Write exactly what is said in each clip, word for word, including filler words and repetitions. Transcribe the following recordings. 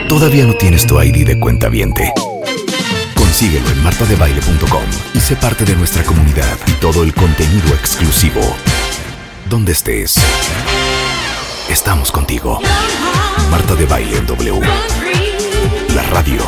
¿Todavía no tienes tu I D de cuentaviente? Consíguelo en marta de baile punto com y sé parte de nuestra comunidad y todo el contenido exclusivo. Donde estés, estamos contigo. Marta de Baile en W. La radio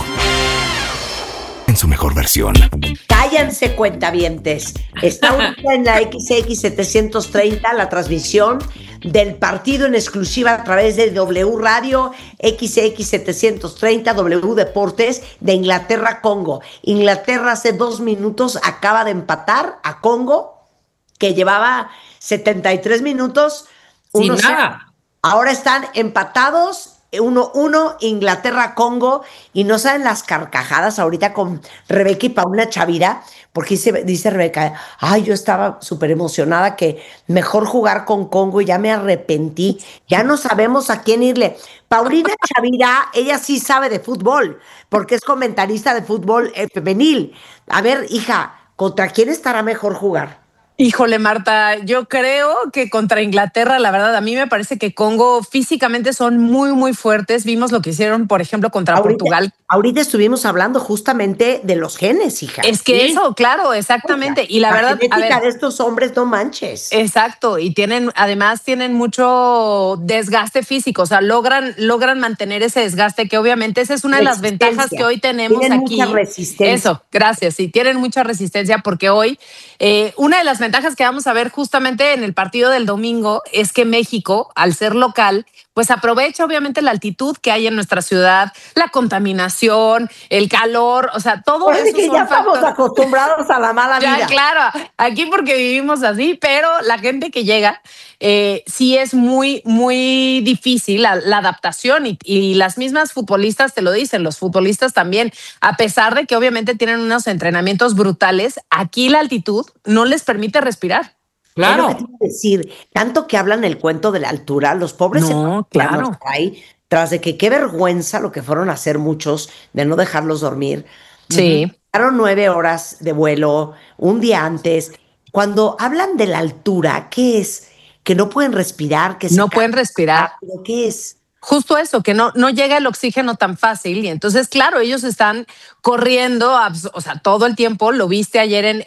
en su mejor versión. Cállense, cuentavientes. Está ahorita en la X X setecientos treinta la transmisión del partido en exclusiva a través de W Radio X X setecientos treinta W Deportes de Inglaterra-Congo. Inglaterra hace dos minutos acaba de empatar a Congo, que llevaba setenta y tres minutos. Sin nada. Ahora están empatados. uno uno Inglaterra-Congo, y no saben las carcajadas ahorita con Rebeca y Paula Chavira, porque dice, dice Rebeca, ay, yo estaba súper emocionada que mejor jugar con Congo y ya me arrepentí, ya no sabemos a quién irle. Paulina Chavira, ella sí sabe de fútbol, porque es comentarista de fútbol eh, femenil. A ver, hija, ¿contra quién estará mejor jugar? Híjole, Marta, yo creo que contra Inglaterra, la verdad, a mí me parece que Congo físicamente son muy, muy fuertes. Vimos lo que hicieron, por ejemplo, contra ahorita, Portugal. Ahorita estuvimos hablando justamente de los genes, hija. Es que ¿sí? Eso, claro, exactamente. Y la, la verdad, genética a ver, de estos hombres, no manches. Exacto, y tienen, además tienen mucho desgaste físico, o sea, logran, logran mantener ese desgaste, que obviamente esa es una de las ventajas que hoy tenemos tienen aquí. Mucha resistencia. Eso, gracias, sí, tienen mucha resistencia, porque hoy eh, una de las ventajas que vamos a ver justamente en el partido del domingo es que México, al ser local, pues aprovecha obviamente la altitud que hay en nuestra ciudad, la contaminación, el calor, o sea, todo pues eso. Que ya estamos factores. acostumbrados a la mala vida. Ya, claro, aquí porque vivimos así, pero la gente que llega, eh, sí es muy, muy difícil la, la adaptación, y, y las mismas futbolistas te lo dicen, los futbolistas también, a pesar de que obviamente tienen unos entrenamientos brutales, aquí la altitud no les permite respirar. Claro. Es lo que te iba a decir, tanto que hablan el cuento de la altura, los pobres no, claro. Ahí, tras de que qué vergüenza lo que fueron a hacer muchos de no dejarlos dormir. Sí. Pasaron nueve horas de vuelo, un día antes. Cuando hablan de la altura, ¿qué es? Que no pueden respirar, que se no pueden respirar. Rápido, ¿qué es? Justo eso, que no, no llega el oxígeno tan fácil, y entonces, claro, ellos están corriendo, o sea, todo el tiempo. Lo viste ayer en,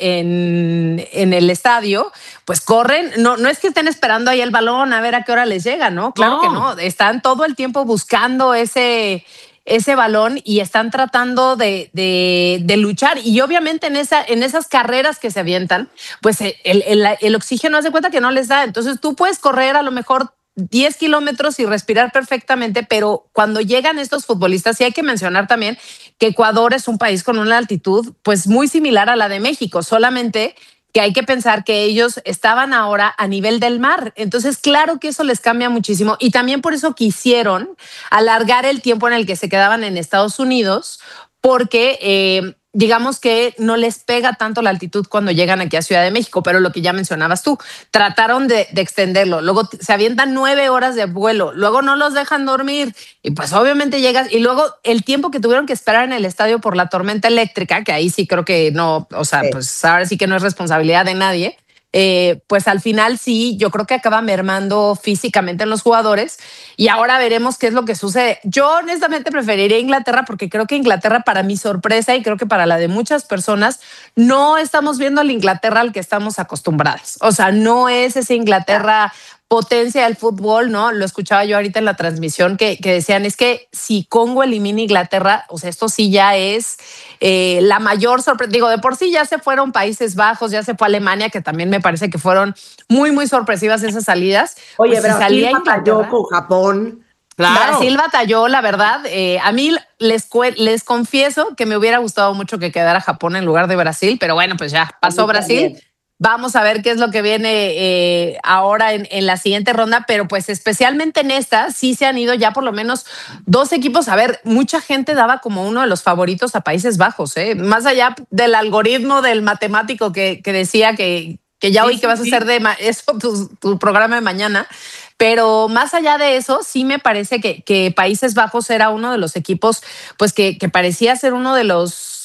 en, en el estadio, pues corren, no, no es que estén esperando ahí el balón a ver a qué hora les llega, ¿no? Claro no. que no, están todo el tiempo buscando ese, ese balón y están tratando de, de, de luchar, y obviamente en, esa, en esas carreras que se avientan, pues el, el, el oxígeno hace cuenta que no les da, entonces tú puedes correr a lo mejor diez kilómetros y respirar perfectamente, pero cuando llegan estos futbolistas, sí hay que mencionar también que Ecuador es un país con una altitud pues muy similar a la de México, solamente que hay que pensar que ellos estaban ahora a nivel del mar. Entonces, claro que eso les cambia muchísimo, y también por eso quisieron alargar el tiempo en el que se quedaban en Estados Unidos, porque eh, digamos que no les pega tanto la altitud cuando llegan aquí a Ciudad de México, pero lo que ya mencionabas tú, trataron de, de extenderlo, luego se avientan nueve horas de vuelo, luego no los dejan dormir, y pues obviamente llegas, y luego el tiempo que tuvieron que esperar en el estadio por la tormenta eléctrica, que ahí sí creo que no, o sea, sí. pues ahora sí que no es responsabilidad de nadie. Eh, pues al final sí, yo creo que acaba mermando físicamente en los jugadores, y ahora veremos qué es lo que sucede. Yo honestamente preferiría Inglaterra, porque creo que Inglaterra, para mi sorpresa y creo que para la de muchas personas, no estamos viendo al Inglaterra al que estamos acostumbradas. O sea, no es ese Inglaterra potencia del fútbol, ¿no? Lo escuchaba yo ahorita en la transmisión que, que decían, es que si Congo elimina Inglaterra, o sea, esto sí ya es eh, la mayor sorpresa. Digo, de por sí ya se fueron Países Bajos, ya se fue Alemania, que también me parece que fueron muy, muy sorpresivas esas salidas. Oye, pues Brasil salía batalló con Japón. Claro. Brasil batalló, la verdad. Eh, a mí les, les confieso que me hubiera gustado mucho que quedara Japón en lugar de Brasil, pero bueno, pues ya pasó Brasil. También. Vamos a ver qué es lo que viene eh, ahora en, en la siguiente ronda, pero pues especialmente en esta sí se han ido ya por lo menos dos equipos. A ver, mucha gente daba como uno de los favoritos a Países Bajos, ¿eh? Más allá del algoritmo del matemático que, que decía que, que ya sí, hoy sí, que vas sí. a hacer de eso tu, tu programa de mañana. Pero más allá de eso, sí me parece que, que Países Bajos era uno de los equipos pues que, que parecía ser uno de los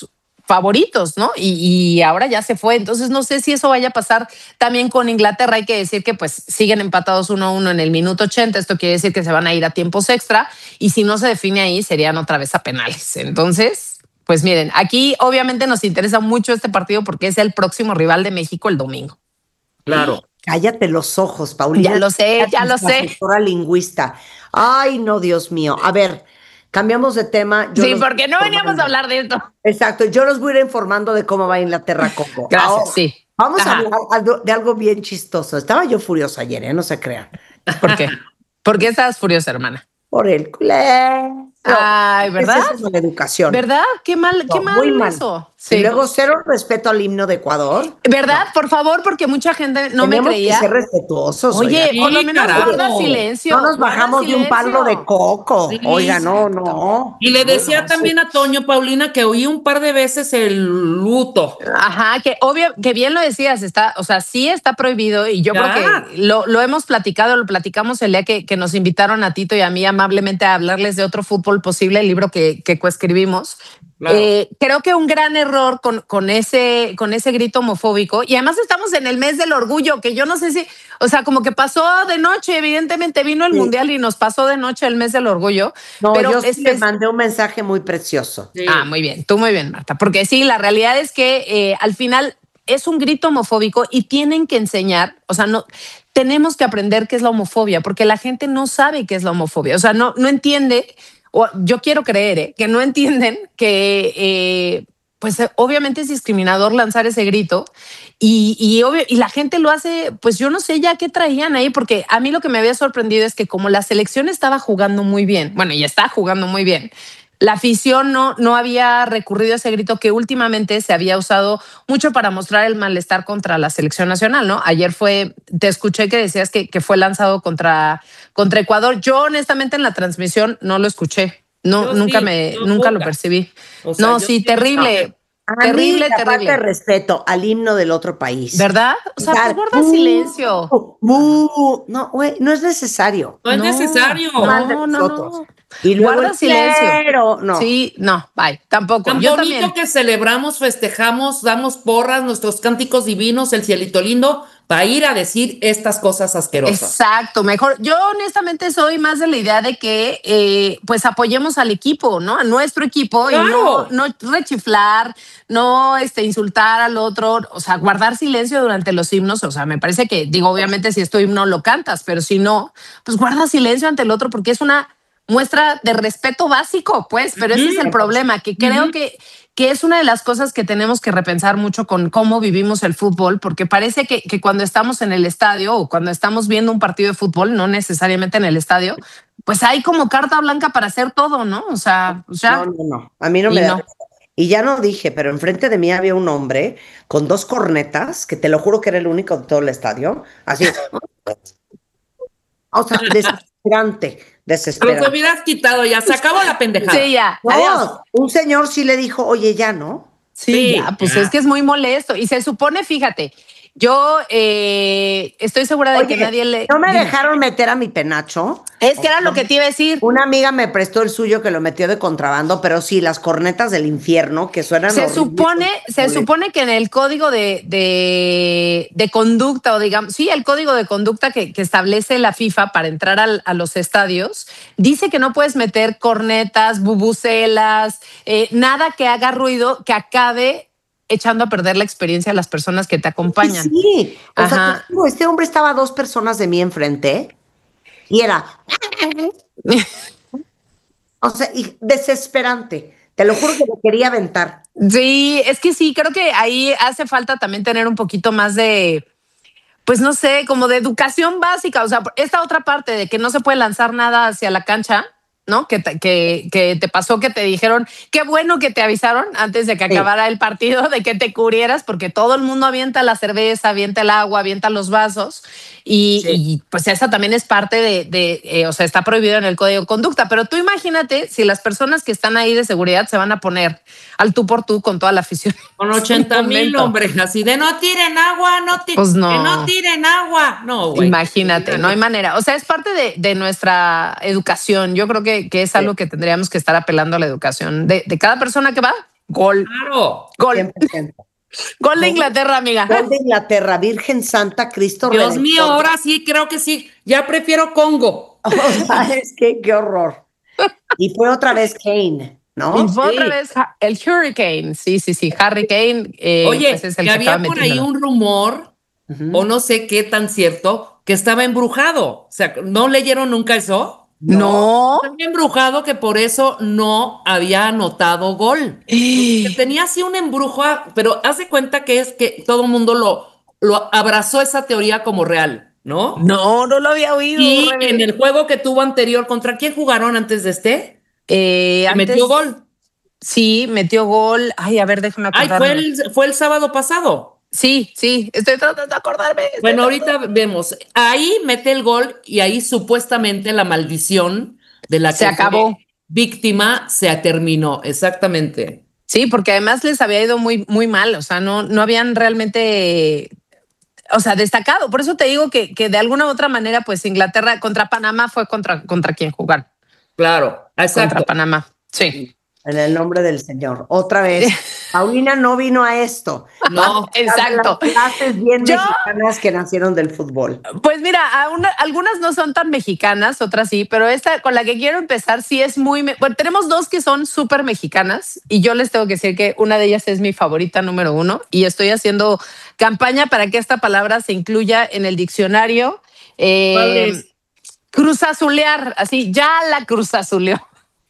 favoritos, ¿no? Y, y ahora ya se fue. Entonces no sé si eso vaya a pasar también con Inglaterra. Hay que decir que pues siguen empatados uno a uno en el minuto ochenta. Esto quiere decir que se van a ir a tiempos extra y si no se define ahí serían otra vez a penales. Entonces, pues miren, aquí obviamente nos interesa mucho este partido porque es el próximo rival de México el domingo. Claro. Cállate los ojos, Paulina. Ya lo sé, ya lo sé. Profesora lingüista. Ay, no, Dios mío. A ver, cambiamos de tema. Yo sí, porque no veníamos a hablar de esto. Exacto, yo los voy a ir informando de cómo va Inglaterra-Congo. Gracias, Ahora, sí. Vamos Ajá. a hablar de algo bien chistoso. Estaba yo furiosa ayer, ¿eh? No se crean. ¿Por qué? ¿Por qué estabas furiosa, hermana? Por el culé. Ay, ¿verdad? Esa es la educación. ¿Verdad? Qué mal, no, qué mal, muy mal eso. Sí. Y luego cero respeto al himno de Ecuador. ¿Verdad? No. Por favor, porque mucha gente no Tenemos me creía. Que ser respetuosos. Oye, oiga. por lo menos carajo. guarda silencio. No nos bajamos silencio. de un palo de coco. Sí, oiga, no, no. Y le decía no, no, también sí. a Toño, Paulina, que oí un par de veces el luto. Ajá, que obvio, que bien lo decías, está, o sea, sí está prohibido y yo Ya. creo que lo, lo hemos platicado, lo platicamos el día que, que nos invitaron a Tito y a mí amablemente a hablarles de Otro Fútbol Posible, el libro que, que coescribimos. Claro. Eh, creo que un gran error con, con, ese, con ese grito homofóbico, y además estamos en el mes del orgullo, que yo no sé si, o sea, como que pasó de noche, evidentemente vino el Sí. Mundial y nos pasó de noche el mes del orgullo. No, pero yo sí este le es- mandé un mensaje muy precioso. Sí. Ah, muy bien, tú muy bien, Marta, porque sí, la realidad es que eh, al final es un grito homofóbico y tienen que enseñar, o sea, no tenemos que aprender qué es la homofobia, porque la gente no sabe qué es la homofobia, o sea, no, no entiende, o yo quiero creer ¿eh? que no entienden que, eh, pues eh, obviamente es discriminador lanzar ese grito y, y, obvio, y la gente lo hace, pues yo no sé ya qué traían ahí, porque a mí lo que me había sorprendido es que como la selección estaba jugando muy bien, bueno, y está jugando muy bien, la afición no, no había recurrido a ese grito que últimamente se había usado mucho para mostrar el malestar contra la selección nacional, ¿no? Ayer fue, te escuché que decías que, que fue lanzado contra, contra Ecuador. Yo honestamente en la transmisión no lo escuché. No, Yo nunca sí, me, yo nunca lo poca. percibí. O sea, no, yo sí, sí terrible. A Terrible, mí, la terrible. falta de respeto al himno del otro país. ¿Verdad? O sea, pues guarda Uh, silencio. uh, no, güey, no es necesario. No es necesario. Mal de No, no, nosotros. no. Y luego Guarda el silencio. clero, no. Sí, no, bye. Tampoco. Tan Yo bonito también. que celebramos, festejamos, damos porras, nuestros cánticos divinos, el cielito lindo, para ir a decir estas cosas asquerosas. Exacto, mejor. Yo honestamente soy más de la idea de que eh, pues apoyemos al equipo, ¿no? A nuestro equipo Claro. y no, no rechiflar, no este, insultar al otro, o sea, guardar silencio durante los himnos. O sea, me parece que, digo, obviamente si es tu himno lo cantas, pero si no, pues guarda silencio ante el otro porque es una muestra de respeto básico, pues, pero ese es el problema, que creo Ujú. que, que es una de las cosas que tenemos que repensar mucho con cómo vivimos el fútbol, porque parece que, que cuando estamos en el estadio o cuando estamos viendo un partido de fútbol, no necesariamente en el estadio, pues hay como carta blanca para hacer todo, ¿no? O sea, o sea No, no, no. A mí no Y me da. no. Y ya no dije, pero enfrente de mí había un hombre con dos cornetas, que te lo juro que era el único de todo el estadio. Así. O sea, desesperante, Pero te desesperante. hubieras quitado ya, se acabó la pendejada. sí, ya, No, adiós. un señor sí le dijo, oye, ya, ¿no? Sí, Sí, ya, pues ya. es que es muy molesto. Y se supone, fíjate, yo eh, estoy segura de Oye, que nadie le. no me Dime. dejaron meter a mi penacho. Es que era lo que te iba a decir. Una amiga me prestó el suyo que lo metió de contrabando, pero sí, las cornetas del infierno que suenan Se horribles. supone, se supone que en el código de, de, de conducta, o digamos, sí, el código de conducta que, que establece la FIFA para entrar al, a los estadios, dice que no puedes meter cornetas, bubucelas, eh, nada que haga ruido que acabe echando a perder la experiencia a las personas que te acompañan. Sí, sí. O sea, Ajá. te digo, este hombre estaba a dos personas de mí enfrente y era. O sea, y desesperante. Te lo juro que me quería aventar. Sí, es que sí, creo que ahí hace falta también tener un poquito más de, pues no sé, como de educación básica. O sea, esta otra parte de que no se puede lanzar nada hacia la cancha, ¿no? Que te, que, que te pasó, que te dijeron, qué bueno que te avisaron antes de que Sí. acabara el partido, de que te cubrieras, porque todo el mundo avienta la cerveza, avienta el agua, avienta los vasos. Y, Sí. y, pues esa también es parte de, de eh, o sea, está prohibido en el código de conducta. Pero tú imagínate si las personas que están ahí de seguridad se van a poner al tú por tú con toda la afición. Con ochenta mil hombres, así de no tiren agua, no tiren, Pues no. que no tiren agua. No, güey. Imagínate, no hay manera. O sea, es parte de, de nuestra educación. Yo creo que, que es algo que tendríamos que estar apelando a la educación de, de cada persona que va. Gol. Claro. Gol. cien por ciento. Gol de Inglaterra, amiga. Gol de Inglaterra, Virgen Santa, Cristo Dios Redentor. mío, ahora sí, creo que sí. Ya prefiero Congo. O sea, es que qué horror. Y fue otra vez Kane, ¿no? Y fue Sí. otra vez ha- el Hurricane. Sí, sí, sí. Harry Kane. Eh, Oye, pues es el que que había acaba por ahí metiéndolo. un rumor, Ujú. o no sé qué tan cierto, que estaba embrujado. O sea, ¿no leyeron nunca eso? No. Estaba embrujado que por eso no había anotado gol. Que tenía así un embrujo, a- pero haz de cuenta que es que todo el mundo lo, lo abrazó esa teoría como real, ¿no? No, no lo había oído. Y Rebe. en el juego que tuvo anterior, ¿contra quién jugaron antes de este? Eh, Y antes, metió gol. Sí, metió gol. Ay, a ver, déjame Ay, acordarme. fue el, fue el sábado pasado. Sí, sí, estoy tratando de acordarme. estoy Bueno, tratando- ahorita vemos. Ahí mete el gol y ahí supuestamente la maldición de la Se que acabó. fue víctima se terminó. Exactamente. Sí, porque además les había ido muy, muy mal. O sea, no, no habían realmente, o sea, destacado. Por eso te digo que, que de alguna u otra manera, pues Inglaterra contra Panamá fue contra, contra quien jugar. Claro, Contra exacto. Panamá. Sí. En el nombre del Señor. Otra vez. Paulina no vino a esto. No, Exacto. Las clases bien Yo- mexicanas que nacieron del fútbol. Pues mira, a una- algunas no son tan mexicanas, otras sí, pero esta con la que quiero empezar sí es muy... me- Bueno, tenemos dos que son súper mexicanas y yo les tengo que decir que una de ellas es mi favorita número uno y estoy haciendo campaña para que esta palabra se incluya en el diccionario. Eh, ¿cuál es? Cruzazulear, así, ya la cruzazuleó.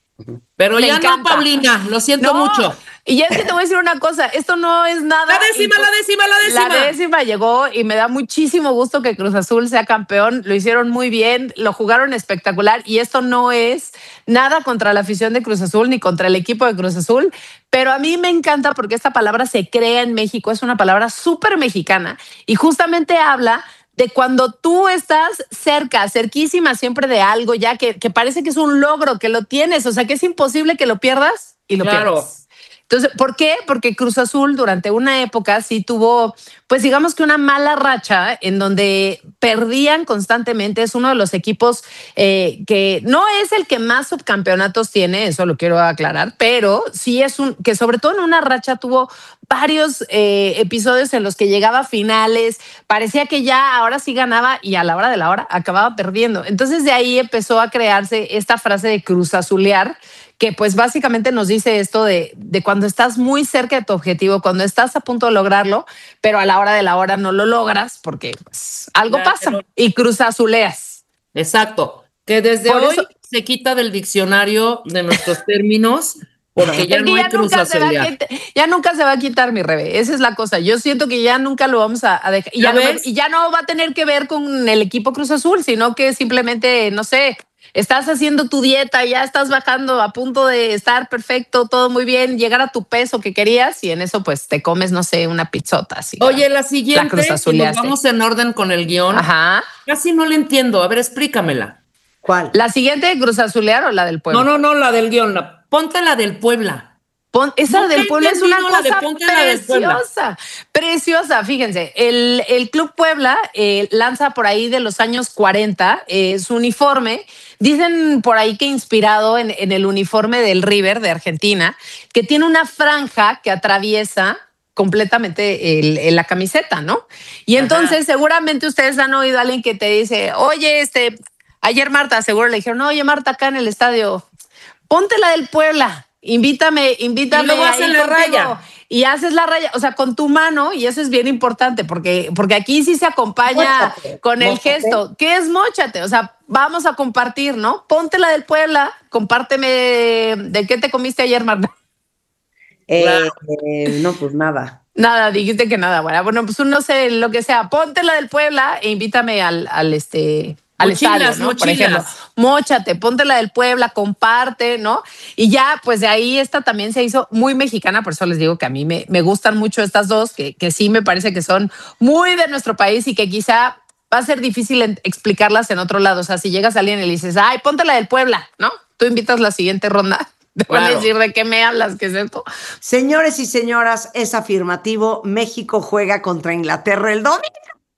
Pero Me ya encanta. no, Paulina, lo siento No, mucho. y es que te voy a decir una cosa, esto no es nada. La décima, impo- la décima, la décima. La décima llegó y me da muchísimo gusto que Cruz Azul sea campeón. Lo hicieron muy bien, lo jugaron espectacular y esto no es nada contra la afición de Cruz Azul ni contra el equipo de Cruz Azul, pero a mí me encanta porque esta palabra se crea en México, es una palabra súper mexicana y justamente habla de cuando tú estás cerca, cerquísima siempre de algo ya que, que parece que es un logro, que lo tienes, o sea que es imposible que lo pierdas y lo Claro. pierdas. Entonces, ¿por qué? Porque Cruz Azul durante una época sí tuvo, pues digamos que una mala racha en donde perdían constantemente. Es uno de los equipos eh, que no es el que más subcampeonatos tiene, eso lo quiero aclarar, pero sí es un que sobre todo en una racha tuvo varios eh, episodios en los que llegaba a finales, parecía que ya ahora sí ganaba y a la hora de la hora acababa perdiendo. Entonces de ahí empezó a crearse esta frase de Cruz Azulear, que pues básicamente nos dice esto de, de cuando estás muy cerca de tu objetivo, cuando estás a punto de lograrlo, pero a la hora de la hora no lo logras porque pues, algo Claro. pasa y Cruz Azuleas. Exacto. Que desde Por hoy eso- se quita del diccionario de nuestros términos porque ya Porque no hay ya cruz nunca, se va a azulear. quitar, ya nunca se va a quitar, mi Rebe. Esa es la cosa. Yo siento que ya nunca lo vamos a, a dejar. Y ¿Ya ya, no, ves? y ya no va a tener que ver con el equipo Cruz Azul, sino que simplemente, no sé, estás haciendo tu dieta, ya estás bajando a punto de estar perfecto, todo muy bien, llegar a tu peso que querías y en eso pues te comes, no sé, una pizzota. Así, Oye, la La siguiente, cruz si nos azuleaste. vamos en orden con el guión, Ajá. casi no le entiendo. A ver, explícamela. ¿Cuál? ¿La siguiente de Cruz Azulear o la del Puebla? No, no, no, la del guión. La, ponte la del Puebla. Pon- esa Nunca del he Puebla es una entendido la de cosa ponte la del Puebla. preciosa, preciosa. Fíjense, el, el Club Puebla eh, lanza por ahí de los años cuarenta eh, su uniforme. Dicen por ahí que inspirado en, en el uniforme del River de Argentina, que tiene una franja que atraviesa completamente el- el- la camiseta, ¿no? Y Ajá. entonces seguramente ustedes han oído a alguien que te dice, oye, este, ayer Marta, seguro le dijeron, oye Marta, acá en el estadio, ponte la del Puebla, invítame, invítame. Y luego ahí hacen la contigo. raya. Y haces la raya, o sea, con tu mano, y eso es bien importante, porque, porque aquí sí se acompaña Móchate, con el móchate. gesto. ¿Qué es móchate? O sea, vamos a compartir, ¿no? Ponte la del Puebla, compárteme de qué te comiste ayer, Marta. Eh, Claro. eh, no, pues nada. Nada, dijiste que nada, bueno, bueno, pues no sé, lo que sea, ponte la del Puebla e invítame al, al este al Mochilas, estadio, ¿no? Por mochilas. ejemplo, móchate, ponte la del Puebla, comparte, ¿no? Y ya, pues de ahí esta también se hizo muy mexicana, por eso les digo que a mí me, me gustan mucho estas dos, que, que sí me parece que son muy de nuestro país y que quizá va a ser difícil en- explicarlas en otro lado. O sea, si llegas a alguien y le dices, ay, ponte la del Puebla, ¿no? Tú invitas la siguiente ronda. Te van a Claro. decir de qué me hablas, qué es esto. Señores y señoras, es afirmativo. México juega contra Inglaterra el domingo.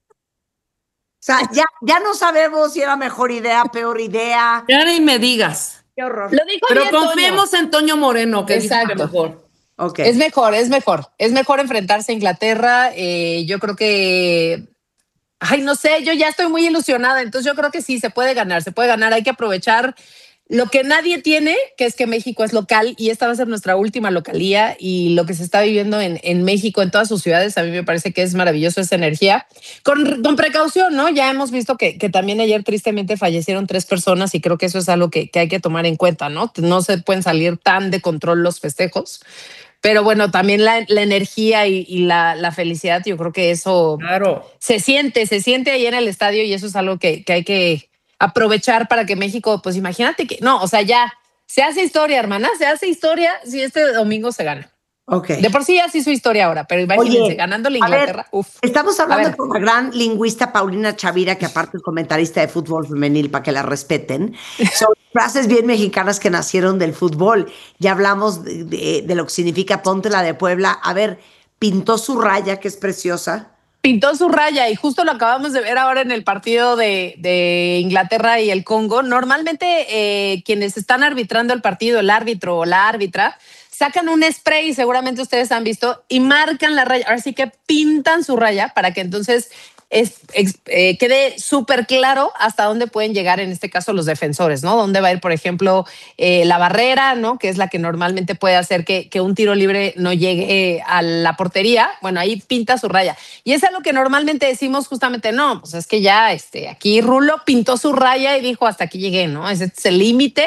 O sea, ya, ya no sabemos si era mejor idea, peor idea. Ya ni me digas. Qué horror. Lo dijo Pero bien, Toño. confiemos en Toño Moreno, que dice que Exacto. mejor. Okay. Es mejor, es mejor. Es mejor enfrentarse a Inglaterra. Eh, yo creo que... Ay, no sé, yo ya estoy muy ilusionada. Entonces yo creo que sí, se puede ganar, se puede ganar. Hay que aprovechar lo que nadie tiene, que es que México es local y esta va a ser nuestra última localía, y lo que se está viviendo en, en México, en todas sus ciudades, a mí me parece que es maravilloso esa energía. Con, con precaución, ¿no? Ya hemos visto que, que también ayer tristemente fallecieron tres personas y creo que eso es algo que, que hay que tomar en cuenta, ¿no? No se pueden salir tan de control los festejos. Pero bueno, también la, la energía y, y la, la felicidad, yo creo que eso Claro. se siente, se siente ahí en el estadio y eso es algo que, que hay que aprovechar para que México, pues imagínate que, no, o sea, ya se hace historia, hermana, se hace historia si este domingo se gana. Okay. De por sí ya se hizo historia ahora, pero imagínense, Oye, ganando la a ver, Inglaterra, uf. Estamos hablando ver. con la gran lingüista Paulina Chavira, que aparte es comentarista de fútbol femenil, para que la respeten. Son frases bien mexicanas que nacieron del fútbol. Ya hablamos de, de, de lo que significa ponte la de Puebla. A ver, pintó su raya, que es preciosa. Pintó su raya y justo lo acabamos de ver ahora en el partido de, de Inglaterra y el Congo. Normalmente eh, quienes están arbitrando el partido, el árbitro o la árbitra, sacan un spray, seguramente ustedes han visto, y marcan la raya. Ahora sí que pintan su raya para que entonces es, es, eh, quede súper claro hasta dónde pueden llegar, en este caso, los defensores, ¿no? Dónde va a ir, por ejemplo, eh, la barrera, ¿no? Que es la que normalmente puede hacer que, que un tiro libre no llegue a la portería. Bueno, ahí pinta su raya. Y es algo que normalmente decimos justamente, no, pues es que ya este, aquí Rulo pintó su raya y dijo, hasta aquí llegué, ¿no? Ese es el límite.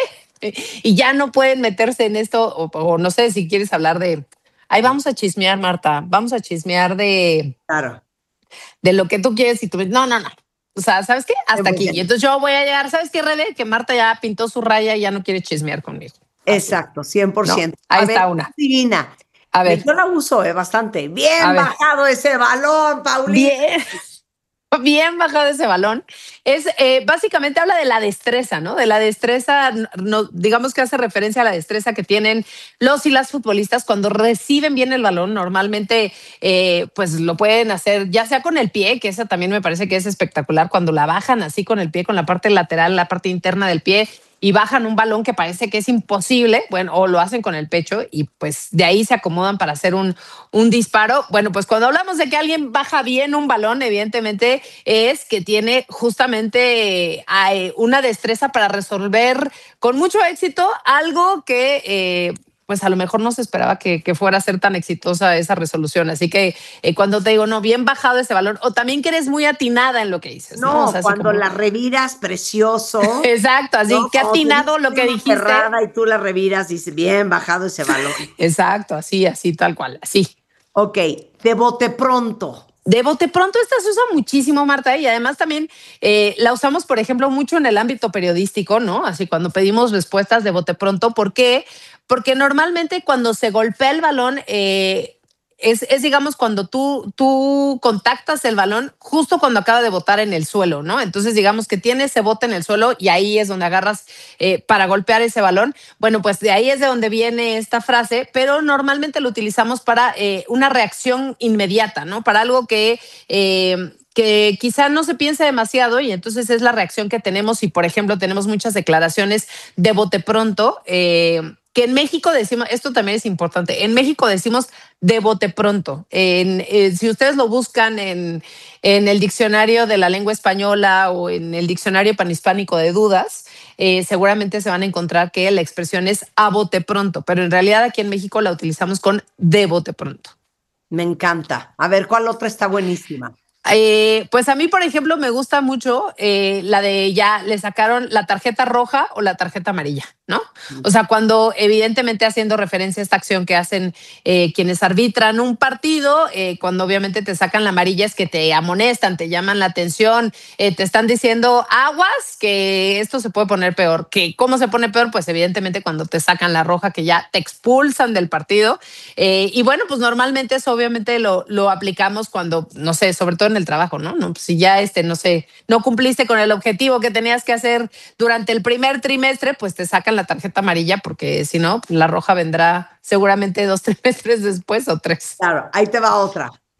Y ya no pueden meterse en esto, o, o no sé si quieres hablar de... Ahí vamos a chismear, Marta, vamos a chismear de... Claro. De lo que tú quieres y tú... No, no, no. O sea, ¿sabes qué? Hasta aquí. Y entonces yo voy a llegar, ¿sabes qué, Rebe? Que Marta ya pintó su raya y ya no quiere chismear conmigo. Así. Exacto, cien por ciento. No, ahí a está ver, una. Divina. A ver. Yo la uso eh, bastante. Bien A bajado ver. ese balón, Paulina. Bien. Bien bajado ese balón. Es eh, básicamente habla de la destreza, ¿no? De la destreza, no, digamos que hace referencia a la destreza que tienen los y las futbolistas cuando reciben bien el balón. Normalmente, eh, pues lo pueden hacer ya sea con el pie, que esa también me parece que es espectacular, cuando la bajan así con el pie, con la parte lateral, la parte interna del pie, y bajan un balón que parece que es imposible, bueno, o lo hacen con el pecho y pues de ahí se acomodan para hacer un, un disparo. Bueno, pues cuando hablamos de que alguien baja bien un balón, evidentemente es que tiene justamente eh, una destreza para resolver con mucho éxito algo que... Eh, pues a lo mejor no se esperaba que, que fuera a ser tan exitosa esa resolución. Así que eh, cuando te digo, no, bien bajado ese balón, o también que eres muy atinada en lo que dices. No, no o sea, cuando como... la reviras, precioso. Exacto, así ¿no? que atinado lo que dijiste. Cerrada y tú la reviras, dices, bien bajado ese balón. Exacto, así, así, tal cual, así. Ok, de bote pronto. De bote pronto esta se usa muchísimo, Marta, y además también eh, la usamos, por ejemplo, mucho en el ámbito periodístico, ¿no? Así cuando pedimos respuestas de bote pronto. ¿Por qué? Porque normalmente cuando se golpea el balón, eh, es, es, digamos, cuando tú, tú contactas el balón justo cuando acaba de botar en el suelo, ¿no? Entonces, digamos que tiene ese bote en el suelo y ahí es donde agarras eh, para golpear ese balón. Bueno, pues de ahí es de donde viene esta frase, pero normalmente lo utilizamos para eh, una reacción inmediata, ¿no? Para algo que... Eh, que quizá no se piense demasiado y entonces es la reacción que tenemos. Y, por ejemplo, tenemos muchas declaraciones de bote pronto, eh, que en México decimos, esto también es importante, en México decimos de bote pronto. En, eh, si ustedes lo buscan en, en el diccionario de la lengua española o en el diccionario panhispánico de dudas, eh, seguramente se van a encontrar que la expresión es a bote pronto, pero en realidad aquí en México la utilizamos con de bote pronto. Me encanta. A ver, ¿cuál otra está buenísima? Eh, pues a mí, por ejemplo, me gusta mucho eh, la de ya le sacaron la tarjeta roja o la tarjeta amarilla, ¿no? O sea, cuando evidentemente haciendo referencia a esta acción que hacen eh, quienes arbitran un partido, eh, cuando obviamente te sacan la amarilla es que te amonestan, te llaman la atención, eh, te están diciendo aguas, que esto se puede poner peor. ¿Que ¿Cómo se pone peor? Pues evidentemente cuando te sacan la roja, que ya te expulsan del partido. Eh, y bueno, pues normalmente eso obviamente lo, lo aplicamos cuando, no sé, sobre todo en el trabajo, ¿no? no si ya, este, no sé, no cumpliste con el objetivo que tenías que hacer durante el primer trimestre, pues te sacan la tarjeta amarilla porque si no, la roja vendrá seguramente dos trimestres después o tres. Claro, ahí te va otra.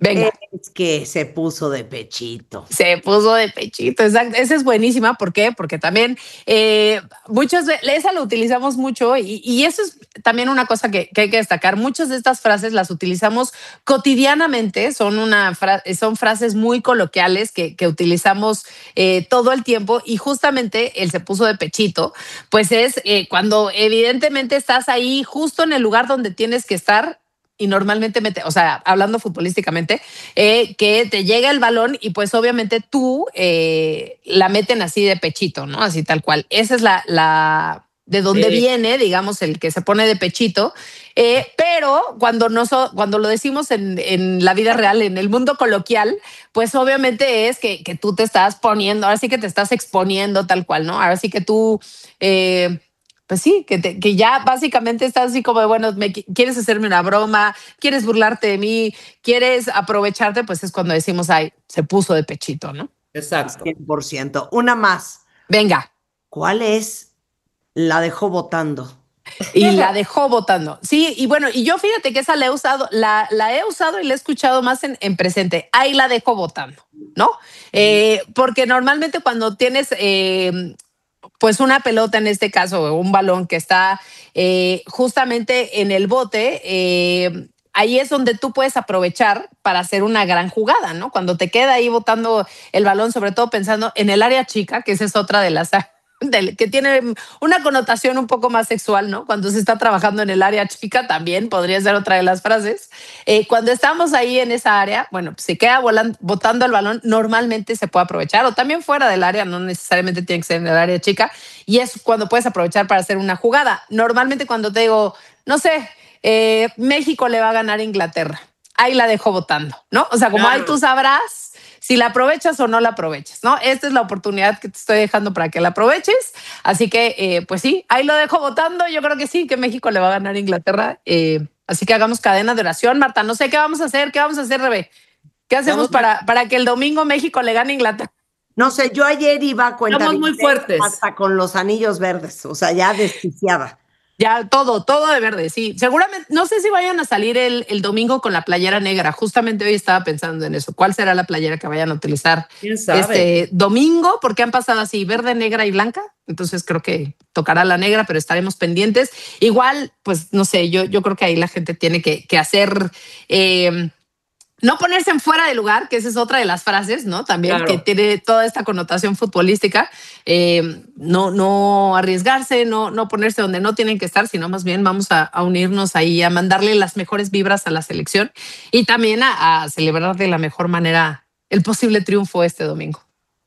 Venga. Es que se puso de pechito. Se puso de pechito, exacto. Esa es buenísima. ¿Por qué? Porque también eh, muchas veces, esa lo utilizamos mucho y, y eso es también una cosa que, que hay que destacar. Muchas de estas frases las utilizamos cotidianamente, son, una fra son frases muy coloquiales que, que utilizamos eh, todo el tiempo y justamente el se puso de pechito, pues es eh, cuando evidentemente estás ahí justo en el lugar donde tienes que estar. Y normalmente, mete, o sea, hablando futbolísticamente, eh, que te llega el balón y pues obviamente tú eh, la meten así de pechito, ¿no? Así tal cual. Esa es la, la de donde sí. viene, digamos, el que se pone de pechito. Eh, pero cuando, no so, cuando lo decimos en, en la vida real, en el mundo coloquial, pues obviamente es que, que tú te estás poniendo, ahora sí que te estás exponiendo tal cual, ¿no? Ahora sí que tú... Eh, Pues sí, que, te, que ya básicamente estás así como, bueno, me, quieres hacerme una broma, quieres burlarte de mí, quieres aprovecharte, pues es cuando decimos, ay, se puso de pechito, ¿no? Exacto. cien por ciento. Una más. Venga. ¿Cuál es? La dejó votando. Y la dejó votando. Sí, y bueno, y yo fíjate que esa la he usado, la, la he usado y la he escuchado más en, en presente. Ahí la dejó votando, ¿no? Eh, porque normalmente cuando tienes... Eh, pues una pelota en este caso, un balón que está eh, justamente en el bote, eh, ahí es donde tú puedes aprovechar para hacer una gran jugada, ¿no? Cuando te queda ahí botando el balón, sobre todo pensando en el área chica, que esa es otra de las... De, que tiene una connotación un poco más sexual, ¿no? Cuando se está trabajando en el área chica también podría ser otra de las frases. Eh, cuando estamos ahí en esa área, bueno, pues se queda volando, botando el balón, normalmente se puede aprovechar, o también fuera del área, no necesariamente tiene que ser en el área chica, y es cuando puedes aprovechar para hacer una jugada. Normalmente cuando te digo, no sé, eh, México le va a ganar a Inglaterra, ahí la dejo botando, ¿no? O sea, como claro. Ahí tú sabrás si la aprovechas o no la aprovechas, ¿no? Esta es la oportunidad que te estoy dejando para que la aproveches. Así que, eh, pues sí, ahí lo dejo votando. Yo creo que sí, que México le va a ganar a Inglaterra. Eh, así que hagamos cadena de oración, Marta. No sé qué vamos a hacer. ¿Qué vamos a hacer, Rebe? ¿Qué hacemos para, para que el domingo México le gane a Inglaterra? No sé, yo ayer iba a cuenta. Estamos muy fuertes. Hasta con los anillos verdes, o sea, ya desquiciada. Ya, todo, todo de verde, sí. Seguramente, no sé si vayan a salir el, el domingo con la playera negra. Justamente hoy estaba pensando en eso. ¿Cuál será la playera que vayan a utilizar ¿Quién sabe? Este domingo? Porque han pasado así verde, negra y blanca. Entonces creo que tocará la negra, pero estaremos pendientes. Igual, pues no sé, yo, yo creo que ahí la gente tiene que, que hacer... Eh, no ponerse en fuera de lugar, que esa es otra de las frases, ¿no? También claro. Que tiene toda esta connotación futbolística. Eh, no, no arriesgarse, no, no ponerse donde no tienen que estar, sino más bien vamos a, a unirnos ahí, a mandarle las mejores vibras a la selección y también a, a celebrar de la mejor manera el posible triunfo este domingo.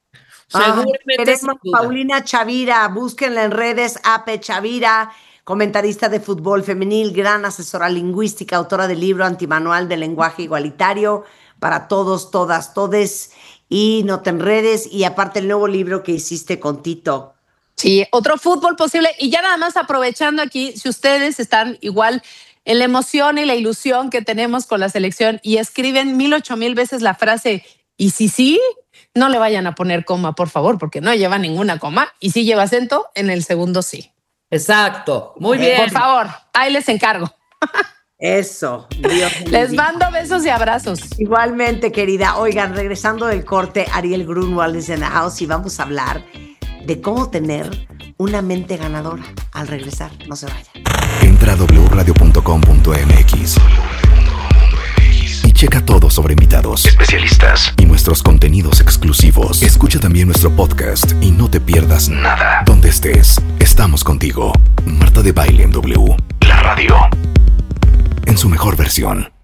Ah, queremos Paulina Chavira, búsquenla en redes, Ape Chavira, comentarista de fútbol femenil, gran asesora lingüística, autora del libro Antimanual del Lenguaje Igualitario para todos, todas, todes, y no te enredes, y aparte el nuevo libro que hiciste con Tito. Sí, otro fútbol posible, y ya nada más aprovechando aquí, si ustedes están igual en la emoción y la ilusión que tenemos con la selección y escriben mil ocho mil veces la frase, y si sí, no le vayan a poner coma, por favor, porque no lleva ninguna coma, y si lleva acento, en el segundo sí. Exacto, muy bien. Por favor, ahí les encargo. Eso. Dios les mando besos y abrazos. Igualmente, querida. Oigan, regresando del corte, Ariel Grunwald es en the house y vamos a hablar de cómo tener una mente ganadora al regresar. No se vayan. Entra a doble u radio punto com punto m x y checa todo sobre invitados, especialistas y nuestros contenidos exclusivos. Escucha también nuestro podcast y no te pierdas nada. Donde estés, estamos contigo. Marta de Baile en W, la radio, en su mejor versión.